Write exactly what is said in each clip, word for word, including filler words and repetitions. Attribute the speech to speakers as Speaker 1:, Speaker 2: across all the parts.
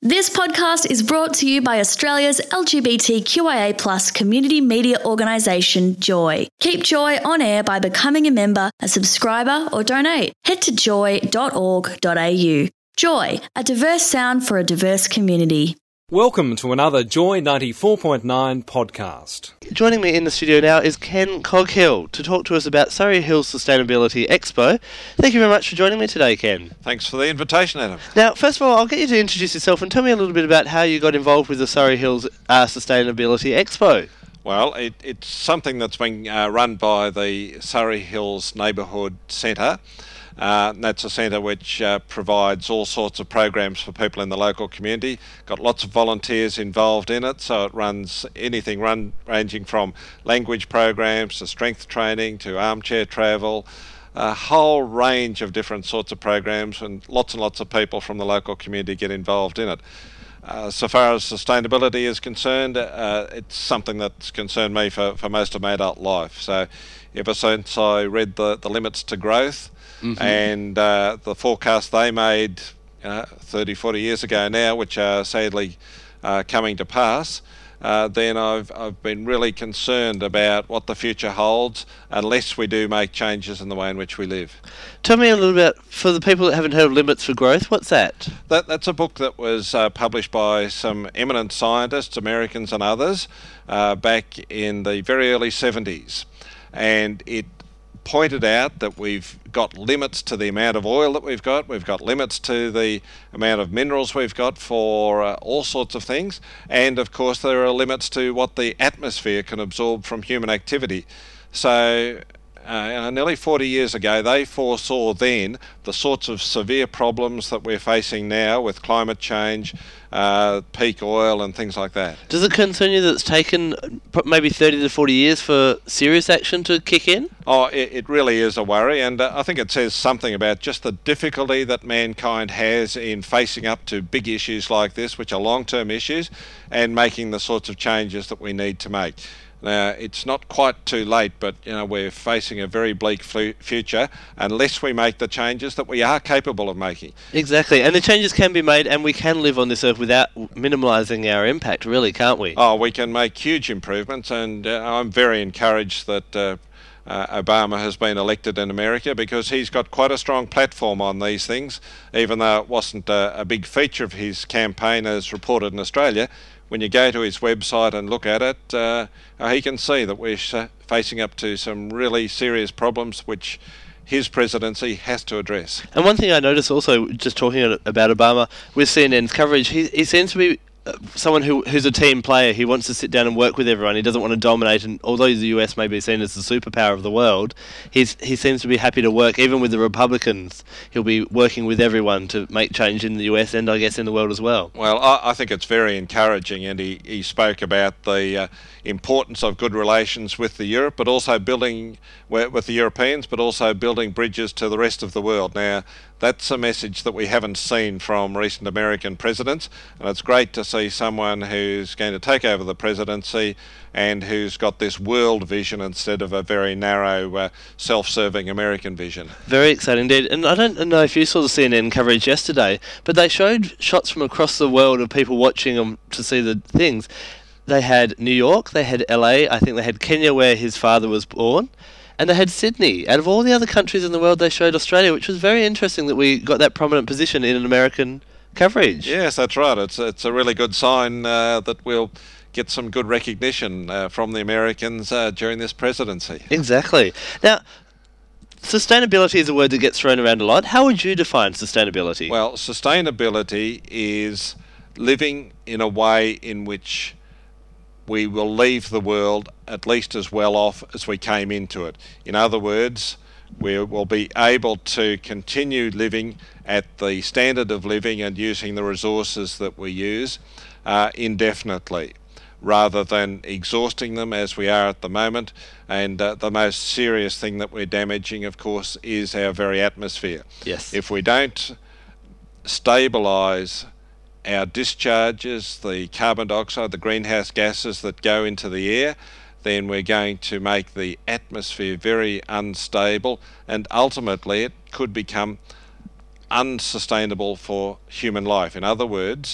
Speaker 1: This podcast is brought to you by Australia's L G B T Q I A plus community media organisation, Joy. Keep Joy on air by becoming a member, a subscriber or donate. Head to joy dot org dot a u. Joy, a diverse sound for a diverse community.
Speaker 2: Welcome to another Joy ninety-four point nine podcast.
Speaker 3: Joining me in the studio now is Ken Coghill to talk to us about Surrey Hills Sustainability Expo. Thank you very much for joining me today, Ken.
Speaker 4: Thanks for the invitation, Adam.
Speaker 3: Now, first of all, I'll get you to introduce yourself and tell me a little bit about how you got involved with the Surrey Hills uh, Sustainability Expo.
Speaker 4: Well, it, it's something that's been uh, run by the Surrey Hills Neighbourhood Centre. Uh, that's a centre which uh, provides all sorts of programs for people in the local community. Got lots of volunteers involved in it, so it runs anything run, ranging from language programs to strength training to armchair travel, a whole range of different sorts of programs, and lots and lots of people from the local community get involved in it. Uh, so far as sustainability is concerned, uh, it's something that's concerned me for, for most of my adult life. So ever since I read the, the Limits to Growth, Mm-hmm. and uh, the forecast they made uh, thirty, forty years ago now, which are sadly uh, coming to pass, uh, then I've, I've been really concerned about what the future holds unless we do make changes in the way in which we live.
Speaker 3: Tell me a little bit, for the people that haven't heard of Limits for Growth, what's that?
Speaker 4: that that's a book that was uh, published by some eminent scientists, Americans and others, uh, back in the very early seventies. And it pointed out that we've got limits to the amount of oil that we've got, we've got limits to the amount of minerals we've got for uh, all sorts of things, and of course there are limits to what the atmosphere can absorb from human activity. So uh, nearly forty years ago they foresaw then the sorts of severe problems that we're facing now with climate change, uh, peak oil and things like that.
Speaker 3: Does it concern you that it's taken maybe thirty to forty years for serious action to kick in?
Speaker 4: Oh, it, it really is a worry, and uh, I think it says something about just the difficulty that mankind has in facing up to big issues like this, which are long-term issues, and making the sorts of changes that we need to make. Now, it's not quite too late, but you know we're facing a very bleak flu- future unless we make the changes that we are capable of making.
Speaker 3: Exactly, and the changes can be made, and we can live on this earth without minimalising our impact, really, can't we?
Speaker 4: Oh, we can make huge improvements, and uh, I'm very encouraged that uh, uh, Obama has been elected in America because he's got quite a strong platform on these things, even though it wasn't a, a big feature of his campaign as reported in Australia. When you go to his website and look at it, uh, he can see that we're facing up to some really serious problems which his presidency has to address.
Speaker 3: And one thing I noticed also, just talking about Obama, with C N N's coverage, he, he seems to be uh, someone who who's a team player. He wants to sit down and work with everyone. He doesn't want to dominate, and although the U S may be seen as the superpower of the world, he's, he seems to be happy to work, even with the Republicans. He'll be working with everyone to make change in the U S and I guess in the world as well.
Speaker 4: Well, I, I think it's very encouraging, and he, he spoke about the uh, importance of good relations with the Europe, but also building with the Europeans, but also building bridges to the rest of the world. Now, that's a message that we haven't seen from recent American presidents, and it's great to see someone who's going to take over the presidency and who's got this world vision instead of a very narrow, uh, self-serving American vision.
Speaker 3: Very exciting indeed. And I don't know if you saw the C N N coverage yesterday, but they showed shots from across the world of people watching them to see the things. They had New York, they had L A, I think they had Kenya where his father was born, and they had Sydney. Out of all the other countries in the world, they showed Australia, which was very interesting that we got that prominent position in an American coverage.
Speaker 4: Yes, that's right. It's it's a really good sign uh, that we'll get some good recognition uh, from the Americans uh, during this presidency.
Speaker 3: Exactly. Now, sustainability is a word that gets thrown around a lot. How would you define sustainability?
Speaker 4: Well, sustainability is living in a way in which we will leave the world at least as well off as we came into it. In other words, we will be able to continue living at the standard of living and using the resources that we use uh, indefinitely, rather than exhausting them as we are at the moment. And uh, the most serious thing that we're damaging, of course, is our very atmosphere.
Speaker 3: Yes.
Speaker 4: If we don't stabilise our discharges, the carbon dioxide, the greenhouse gases that go into the air, then we're going to make the atmosphere very unstable, and ultimately it could become unsustainable for human life. In other words,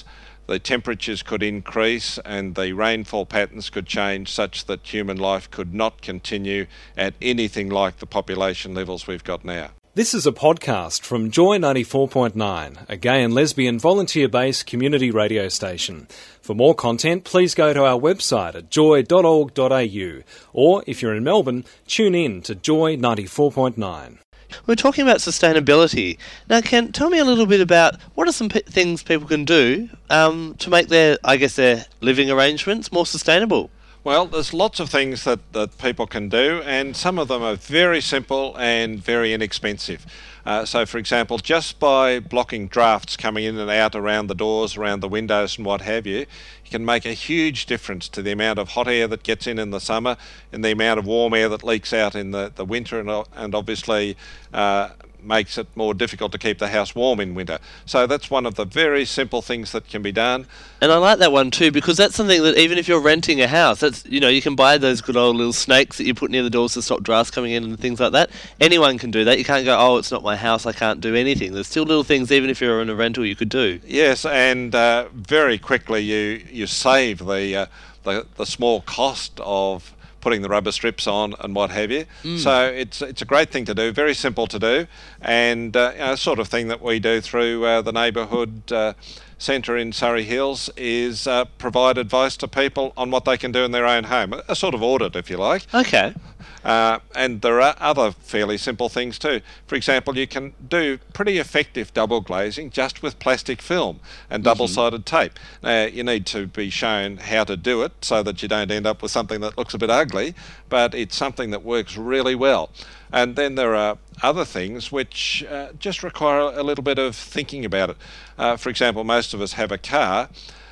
Speaker 4: the temperatures could increase and the rainfall patterns could change such that human life could not continue at anything like the population levels we've got now.
Speaker 2: This is a podcast from Joy ninety-four point nine, a gay and lesbian volunteer-based community radio station. For more content, please go to our website at joy dot org dot a u, or if you're in Melbourne, tune in to Joy ninety-four point nine.
Speaker 3: We're talking about sustainability. Now, Ken, tell me a little bit about what are some p- things people can do um, to make their, I guess, their living arrangements more sustainable?
Speaker 4: Well, there's lots of things that, that people can do, and some of them are very simple and very inexpensive. Uh, so, for example, just by blocking drafts coming in and out around the doors, around the windows and what have you, you can make a huge difference to the amount of hot air that gets in in the summer and the amount of warm air that leaks out in the, the winter, and, and obviously uh, makes it more difficult to keep the house warm in winter. So that's one of the very simple things that can be done.
Speaker 3: And I like that one too, because that's something that even if you're renting a house, that's, you know, you can buy those good old little snakes that you put near the doors to stop drafts coming in and things like that. Anyone can do that. You can't go, oh, it's not my house, I can't do anything. There's still little things, even if you're in a rental, you could do.
Speaker 4: Yes, and uh, very quickly you you save the, uh, the the small cost of putting the rubber strips on and what have you. Mm. So it's it's a great thing to do, very simple to do, and uh, you know, sort of thing that we do through uh, the neighbourhood uh, centre in Surrey Hills is uh, provide advice to people on what they can do in their own home, a sort of audit, if you like.
Speaker 3: Okay.
Speaker 4: Uh, and there are other fairly simple things too. For example, you can do pretty effective double glazing just with plastic film and double-sided mm-hmm. tape. Now, you need to be shown how to do it so that you don't end up with something that looks a bit ugly, but it's something that works really well. And then there are other things which uh, just require a little bit of thinking about it. Uh, for example, most of us have a car,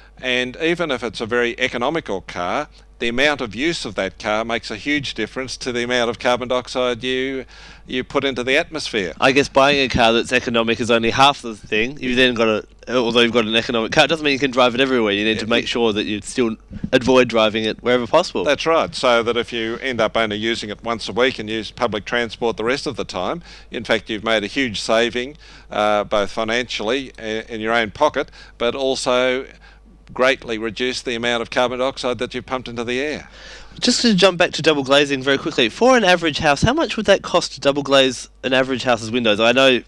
Speaker 4: and even if it's a very economical car, the amount of use of that car makes a huge difference to the amount of carbon dioxide you you put into the atmosphere.
Speaker 3: I guess buying a car that's economic is only half the thing. You've then got a, although you've got an economic car, it doesn't mean you can drive it everywhere. You need yeah. to make sure that you still avoid driving it wherever possible.
Speaker 4: That's right. So that if you end up only using it once a week and use public transport the rest of the time, in fact, you've made a huge saving, uh, both financially in your own pocket, but also greatly reduce the amount of carbon dioxide that you've pumped into the air.
Speaker 3: Just to jump back to double glazing very quickly, for an average house, how much would that cost to double glaze an average house's windows? I know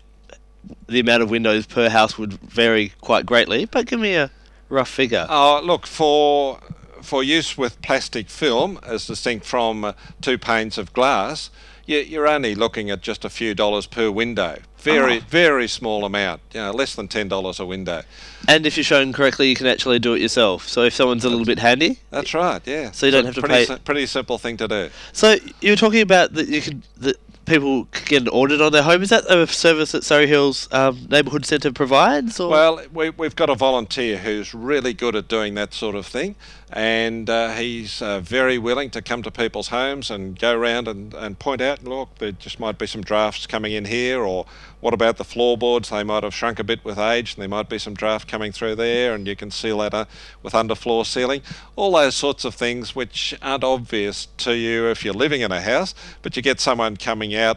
Speaker 3: the amount of windows per house would vary quite greatly, but give me a rough figure.
Speaker 4: Oh, look, for for use with plastic film, as distinct from uh, two panes of glass, you're only looking at just a few dollars per window. Very, oh. very small amount, you know, less than ten dollars a window.
Speaker 3: And if you're shown correctly, you can actually do it yourself. So if someone's a little bit handy...
Speaker 4: That's right, yeah.
Speaker 3: So you don't have to
Speaker 4: pretty
Speaker 3: pay...
Speaker 4: Si- pretty simple thing to do.
Speaker 3: So you were talking about that you could... that people could get an audit on their home. Is that a service that Surrey Hills um, Neighbourhood Centre provides? Or?
Speaker 4: Well, we, we've got a volunteer who's really good at doing that sort of thing, and uh, he's uh, very willing to come to people's homes and go around and, and point out, look, there just might be some drafts coming in here, or what about the floorboards? They might have shrunk a bit with age, and there might be some draft coming through there, and you can seal that uh, with underfloor sealing. All those sorts of things which aren't obvious to you if you're living in a house, but you get someone coming out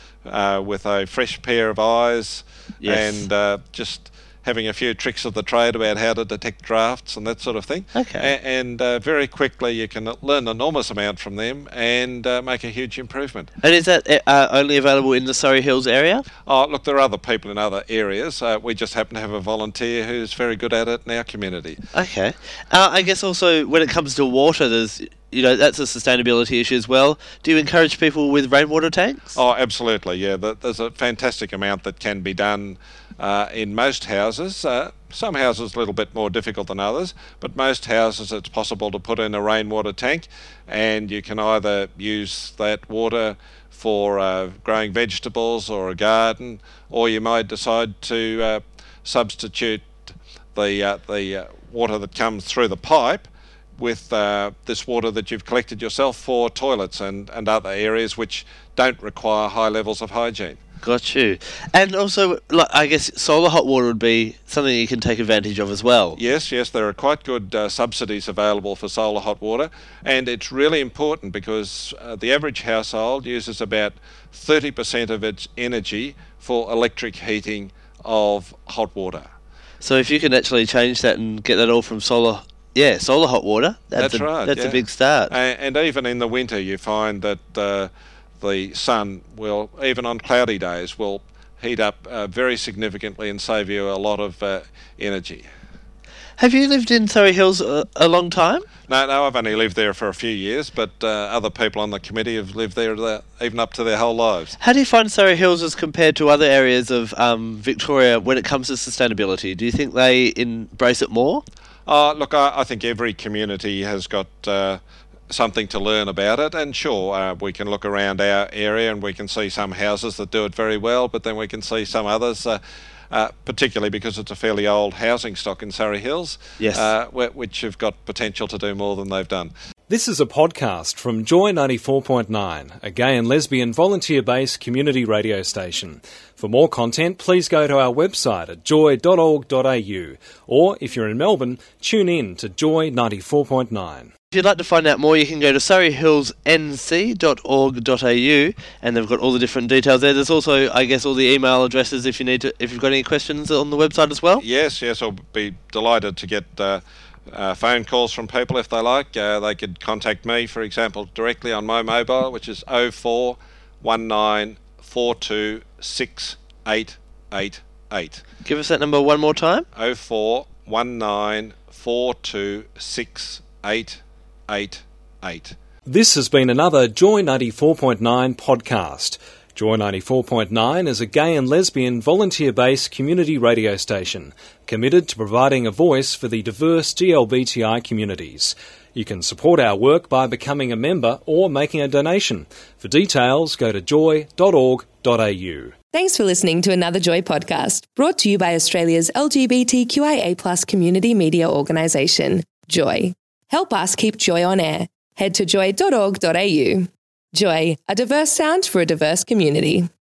Speaker 4: uh, with a fresh pair of eyes yes. and uh, just having a few tricks of the trade about how to detect drafts and that sort of thing.
Speaker 3: Okay.
Speaker 4: A- and uh, very quickly you can learn an enormous amount from them and uh, make a huge improvement.
Speaker 3: And is that uh, only available in the Surrey Hills area?
Speaker 4: Oh, look, there are other people in other areas. Uh, we just happen to have a volunteer who's very good at it in our community.
Speaker 3: Okay. Uh, I guess also when it comes to water, there's... You know, that's a sustainability issue as well. Do you encourage people with rainwater tanks?
Speaker 4: Oh, absolutely, yeah. There's a fantastic amount that can be done uh, in most houses. Uh, some houses a little bit more difficult than others, but most houses it's possible to put in a rainwater tank, and you can either use that water for uh, growing vegetables or a garden, or you might decide to uh, substitute the, uh, the uh, water that comes through the pipe with uh, this water that you've collected yourself for toilets and, and other areas which don't require high levels of hygiene.
Speaker 3: Got you. And also, like, I guess solar hot water would be something you can take advantage of as well.
Speaker 4: Yes, yes, there are quite good uh, subsidies available for solar hot water, and it's really important because uh, the average household uses about thirty percent of its energy for electric heating of hot water.
Speaker 3: So if you can actually change that and get that all from solar, yeah, solar hot water, that's,
Speaker 4: That's
Speaker 3: a,
Speaker 4: right.
Speaker 3: That's
Speaker 4: yeah.
Speaker 3: a big start.
Speaker 4: And, and even in the winter, you find that uh, the sun will, even on cloudy days, will heat up uh, very significantly and save you a lot of uh, energy.
Speaker 3: Have you lived in Surrey Hills a, a long time?
Speaker 4: No, no, I've only lived there for a few years, but uh, other people on the committee have lived there the, even up to their whole lives.
Speaker 3: How do you find Surrey Hills as compared to other areas of um, Victoria when it comes to sustainability? Do you think they embrace it more?
Speaker 4: Uh, look, I, I think every community has got uh, something to learn about it, and sure, uh, we can look around our area and we can see some houses that do it very well, but then we can see some others, uh, uh, particularly because it's a fairly old housing stock in Surrey Hills,
Speaker 3: yes.
Speaker 4: uh, which have got potential to do more than they've done.
Speaker 2: This is a podcast from Joy ninety-four point nine, a gay and lesbian volunteer-based community radio station. For more content, please go to our website at joy dot org dot a u, or if you're in Melbourne, tune in to Joy ninety-four point nine.
Speaker 3: If you'd like to find out more, you can go to surrey hills n c dot org dot a u, and they've got all the different details there. There's also, I guess, all the email addresses if you need to, if you've got any questions on the website as well.
Speaker 4: Yes, yes, I'll be delighted to get uh, uh, phone calls from people if they like. Uh, they could contact me, for example, directly on my mobile, which is oh four one nine four two six eight eight eight.
Speaker 3: Give us that number one more time.
Speaker 4: oh four one nine four two six eight eight eight.
Speaker 2: This has been another Joy ninety-four point nine podcast. Joy ninety-four point nine is a gay and lesbian volunteer-based community radio station committed to providing a voice for the diverse G L B T I communities. You can support our work by becoming a member or making a donation. For details, go to joy dot org dot a u.
Speaker 5: Thanks for listening to another Joy podcast, brought to you by Australia's L G B T Q I A plus community media organisation, Joy. Help us keep Joy on air. Head to joy dot org dot a u. Joy, a diverse sound for a diverse community.